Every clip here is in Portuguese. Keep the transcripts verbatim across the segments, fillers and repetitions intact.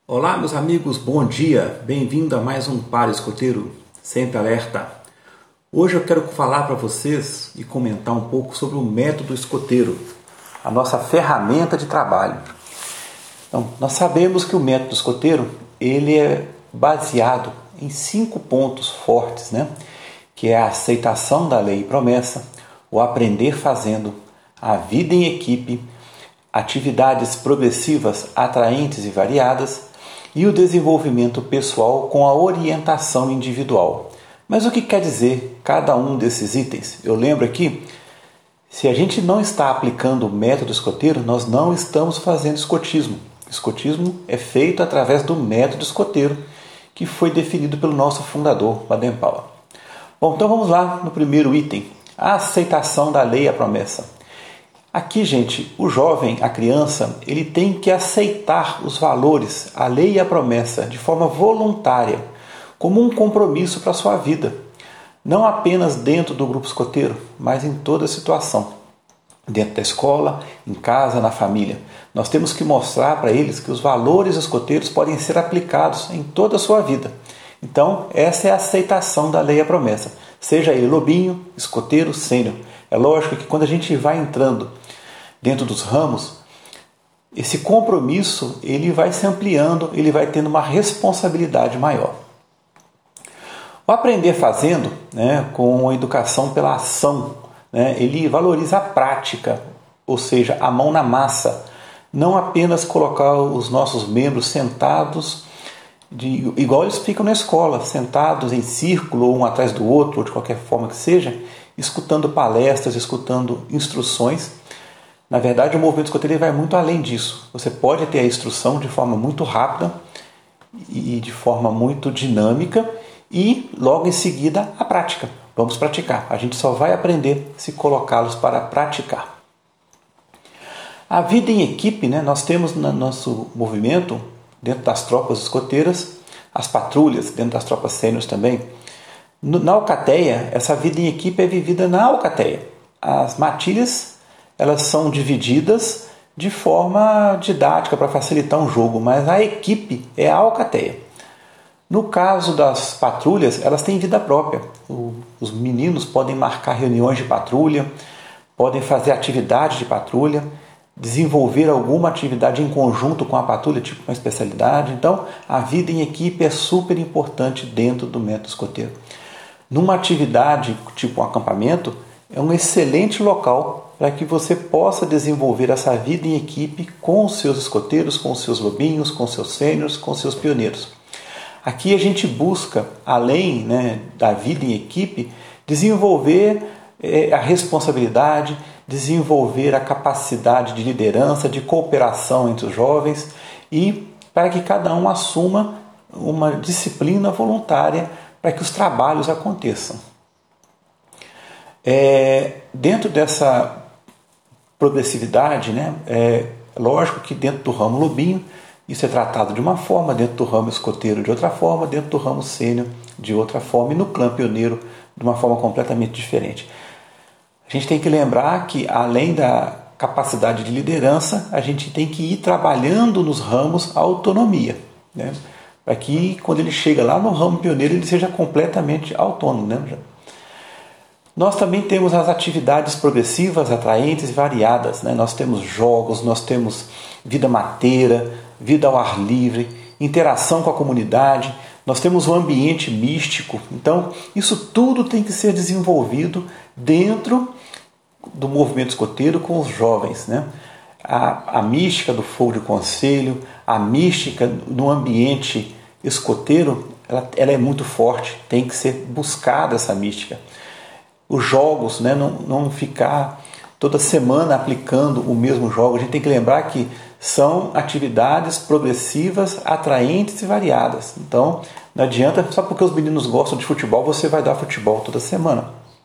Olá, meus amigos, bom dia! Bem-vindo a mais um Para Escoteiro, sempre alerta. Hoje eu quero falar para vocês e comentar um pouco sobre o método escoteiro, a nossa ferramenta de trabalho. Então, nós sabemos que o método escoteiro ele é baseado em cinco pontos fortes, né? Que é a aceitação da lei e promessa, o aprender fazendo, a vida em equipe, atividades progressivas, atraentes e variadas, e o desenvolvimento pessoal com a orientação individual. Mas o que quer dizer cada um desses itens? Eu lembro aqui, se a gente não está aplicando o método escoteiro, nós não estamos fazendo escotismo. Escotismo é feito através do método escoteiro, que foi definido pelo nosso fundador, Baden-Powell. Bom, então vamos lá no primeiro item, a aceitação da lei e a promessa. Aqui, gente, o jovem, a criança, ele tem que aceitar os valores, a lei e a promessa de forma voluntária, como um compromisso para a sua vida. Não apenas dentro do grupo escoteiro, mas em toda situação. Dentro da escola, em casa, na família. Nós temos que mostrar para eles que os valores escoteiros podem ser aplicados em toda a sua vida. Então, essa é a aceitação da lei e a promessa. Seja ele lobinho, escoteiro, sênior. É lógico que quando a gente vai entrando dentro dos ramos, esse compromisso ele vai se ampliando, ele vai tendo uma responsabilidade maior. O aprender fazendo, né, com a educação pela ação, né, ele valoriza a prática, ou seja, a mão na massa. Não apenas colocar os nossos membros sentados, de, igual eles ficam na escola, sentados em círculo, um atrás do outro, ou de qualquer forma que seja, escutando palestras, escutando instruções. Na verdade, o movimento escoteiro vai muito além disso. Você pode ter a instrução de forma muito rápida e de forma muito dinâmica e, logo em seguida, a prática. Vamos praticar. A gente só vai aprender se colocá-los para praticar. A vida em equipe, né? Nós temos no nosso movimento, dentro das tropas escoteiras, as patrulhas, dentro das tropas sêniores também. Na alcateia, essa vida em equipe é vivida na alcateia. As matilhas elas são divididas de forma didática para facilitar um jogo, mas a equipe é a alcateia. No caso das patrulhas, elas têm vida própria. O, os meninos podem marcar reuniões de patrulha, podem fazer atividades de patrulha, desenvolver alguma atividade em conjunto com a patrulha, tipo uma especialidade. Então, a vida em equipe é super importante dentro do método escoteiro. Numa atividade tipo um acampamento, é um excelente local para que você possa desenvolver essa vida em equipe com os seus escoteiros, com os seus lobinhos, com os seus sêniors, com os seus pioneiros. Aqui a gente busca, além, né, da vida em equipe, desenvolver é, a responsabilidade, desenvolver a capacidade de liderança, de cooperação entre os jovens e para que cada um assuma uma disciplina voluntária para que os trabalhos aconteçam. É, dentro dessa progressividade, né, é lógico que dentro do ramo lobinho isso é tratado de uma forma, dentro do ramo escoteiro de outra forma, dentro do ramo sênior de outra forma e no clã pioneiro de uma forma completamente diferente. A gente tem que lembrar que além da capacidade de liderança, a gente tem que ir trabalhando nos ramos a autonomia, né, para que quando ele chega lá no ramo pioneiro ele seja completamente autônomo, né? Nós também temos as atividades progressivas, atraentes e variadas, né? Nós temos jogos, nós temos vida mateira, vida ao ar livre, interação com a comunidade, nós temos um ambiente místico. Então, isso tudo tem que ser desenvolvido dentro do movimento escoteiro com os jovens, né? A, a mística do fogo de conselho, a mística no ambiente escoteiro, ela, ela é muito forte, tem que ser buscada essa mística. Os jogos, né, não, não ficar toda semana aplicando o mesmo jogo. A gente tem que lembrar que são atividades progressivas, atraentes e variadas. Então, não adianta, só porque os meninos gostam de futebol, você vai dar futebol toda semana.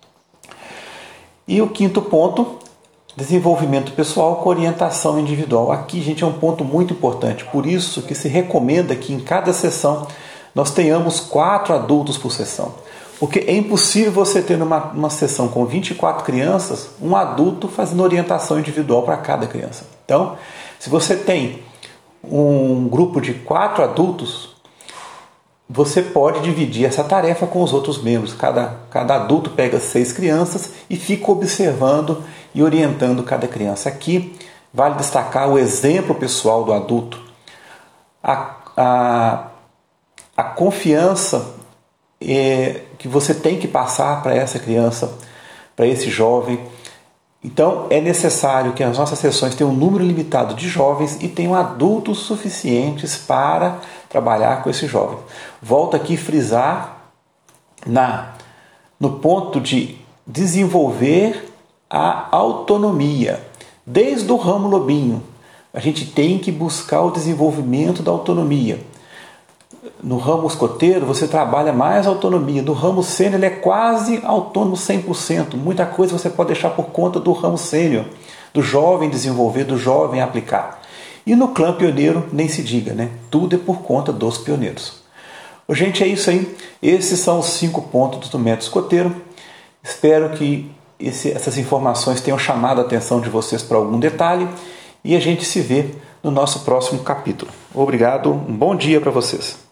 E o quinto ponto, desenvolvimento pessoal com orientação individual. Aqui, gente, é um ponto muito importante. Por isso que se recomenda que em cada sessão nós tenhamos quatro adultos por sessão. Porque é impossível você ter numa, uma sessão com vinte e quatro crianças, um adulto fazendo orientação individual para cada criança. Então, se você tem um grupo de quatro adultos, você pode dividir essa tarefa com os outros membros. Cada, cada adulto pega seis crianças e fica observando e orientando cada criança. Aqui vale destacar o exemplo pessoal do adulto. A, a, a confiança é, que você tem que passar para essa criança, para esse jovem. Então é necessário que as nossas sessões tenham um número limitado de jovens e tenham adultos suficientes para trabalhar com esse jovem. Volto aqui a frisar na, no ponto de desenvolver a autonomia. Desde o ramo lobinho, a gente tem que buscar o desenvolvimento da autonomia. No ramo escoteiro, você trabalha mais autonomia. No ramo sênior, ele é quase autônomo cem por cento. Muita coisa você pode deixar por conta do ramo sênior, do jovem desenvolver, do jovem aplicar. E no clã pioneiro, nem se diga, né? Tudo é por conta dos pioneiros. Gente, é isso aí. Esses são os cinco pontos do método escoteiro. Espero que esse, essas informações tenham chamado a atenção de vocês para algum detalhe. E a gente se vê no nosso próximo capítulo. Obrigado, um bom dia para vocês.